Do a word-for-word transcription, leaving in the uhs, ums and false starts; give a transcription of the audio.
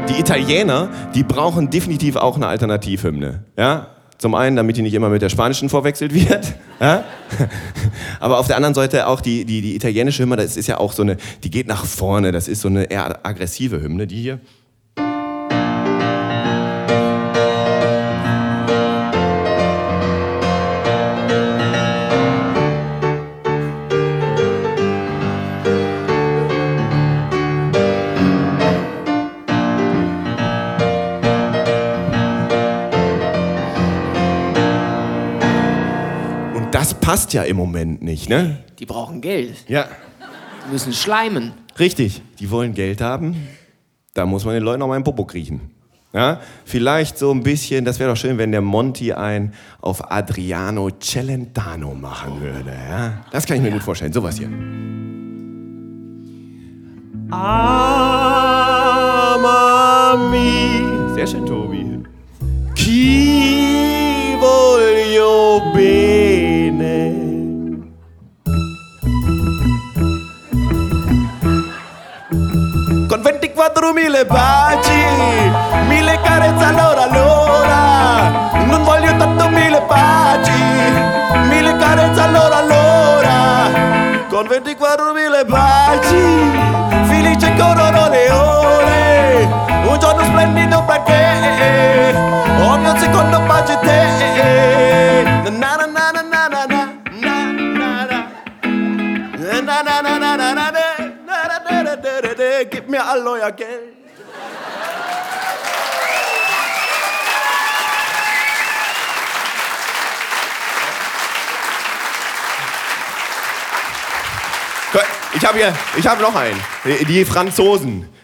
die Italiener, die brauchen definitiv auch eine Alternativhymne. Ja? Zum einen, damit die nicht immer mit der spanischen verwechselt wird. Ja? Aber auf der anderen Seite auch die, die, die italienische Hymne, das ist ja auch so eine, die geht nach vorne. Das ist so eine eher aggressive Hymne, die hier. Das passt ja im Moment nicht, ne? Die brauchen Geld. Ja. Die müssen schleimen. Richtig, die wollen Geld haben. Da muss man den Leuten auch mal in den Popo kriechen. Ja? Vielleicht so ein bisschen, das wäre doch schön, wenn der Monty ein auf Adriano Celentano machen würde. Ja? Das kann ich mir ja. gut vorstellen, sowas hier. Amami. Sehr schön, Tobi. Chi voglio bene. Con ventiquattromila baci, mille carezze all'ora all'ora. Non voglio tanto mille baci, mille carezze all'ora all'ora. Con ventiquattromila baci, felice corrono le ore. Un giorno splendido perché ogni secondo baci te. Na na na na na na na na na na na na na na. Gib mir all euer Geld. Ich habe hier, ich habe noch einen. Die Franzosen.